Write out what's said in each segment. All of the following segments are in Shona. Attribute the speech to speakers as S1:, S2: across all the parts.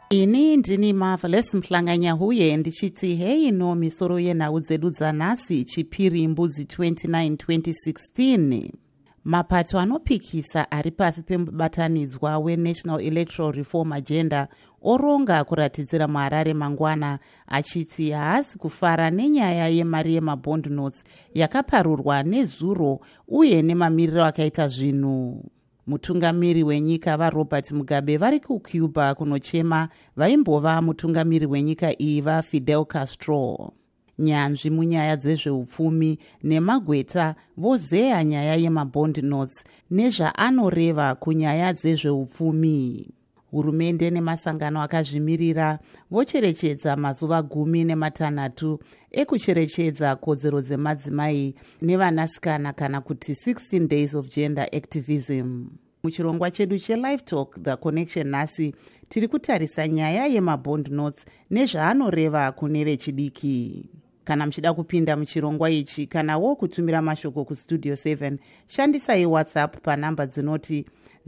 S1: Ini ndini Marvelous Mhlanganyahuye ndichiti hei no misoro yenhau dzedu dzanhasi Chipiri Mbudzi 29-2016. Mapato anopikisa ari pasi pemubatanidzwa weNational Electoral Reform Agenda oronga kuratidzira muHarare mangwana achiti haasi kufara nenyaya yemari yemabond notes yakaparurwa nezuro uye nemamiriro akaita zvinhu. Mutungamiri wenyika vaRobert Mugabe vari kuCuba kunochema vaimbova mutungamiri wenyika iyi vaFidel Castro. Nyanzvi munyaya dzezveupfumi nemagweta vozeya nyaya yemabond notes nezvaanoreva kunyaya dzezveupfumi. Hurumende nemasangano akazvimirira vocherechedza mazuva 16 ekucherechedza kodzero dzemadzimai nevanasikana kana kuti 16 days of gender activism. Muchirongwa chedu cheLive Talk The Connection nhasi tiri kutarisa nyaya yemabond notes nezvaanoreva kune vechidiki. Kana muchida kupinda muchirongwa ichi kanawo kutumira mashoko kustudio 7 shandisai WhatsApp panhamba dzinoti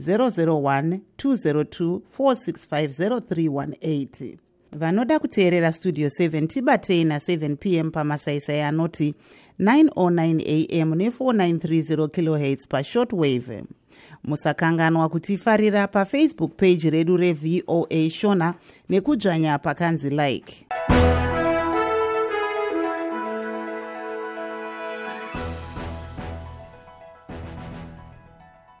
S1: 001-202-465-0318. Vanoda kuteerera studio 7 tibatei na7 p.m. pamasaisai anoti 909 am ne4930 kHz pashortwave. Musakanganwa kutifarira paFacebook page redu reVOA Shona nekudzvanya pakanzi like.